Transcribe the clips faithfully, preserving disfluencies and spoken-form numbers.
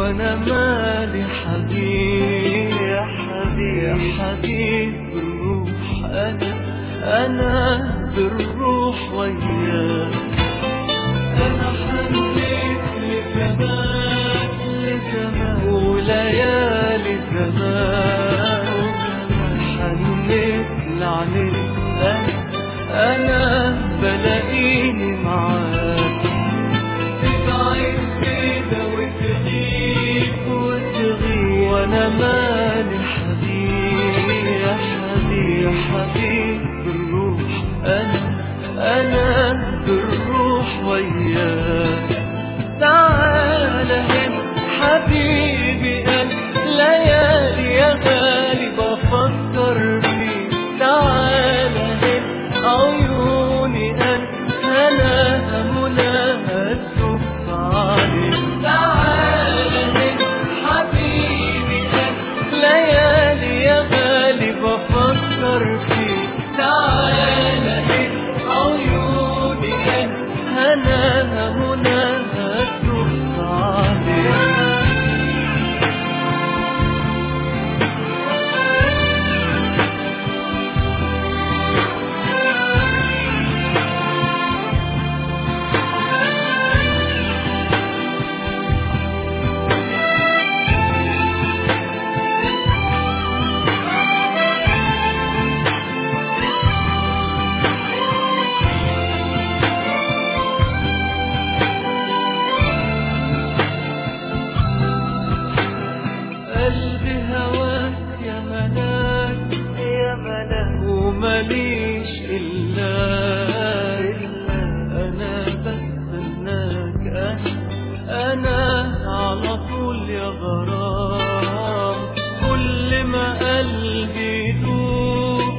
وانا مالي حبيب يا حبيب يا حبيب بالروح، انا انا بالروح وياك. انا حنيت لزمان لزمان وليالي زمان، حنيت لعنيك انا انا بلاقيني معاك. تبعد كده وتغيب وتغيب وانا مالي حبيب يا حبيب يا حبيب بالروح، انا انا بالروح وياك. تعال هنا حبيبي انا ليالي يا غالي بفكر فيك. تعال هنا عيوني انا انا همناها تشوف عليك. تعال هنا حبيبي انا ليالي يا غالي بفكر فيك. تعال هنا عيوني انا انا همناها تشوف عليك. قلبي هواك يا ملاك يا ملاك ومليش إلا أنا بستناك. أنا أنا على طول يا غرام. كل ما قلبي يدوب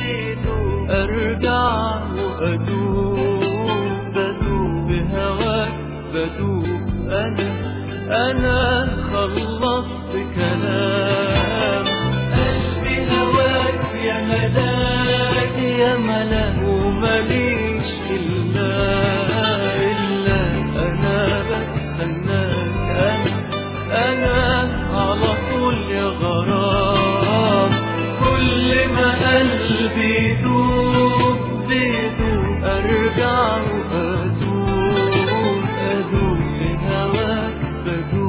أرجع وأدوب بدوب بهواك بدوب. أنا أنا خلصت كلام. قلبي هواك يا ملاك يا ملاك ومليش إلا إلا أنا بستناك. أنا أنا على طول يا غرام. كل ما قلبي يدوب بيدوب أرجع وأدوب أدوب بهواك بدوب.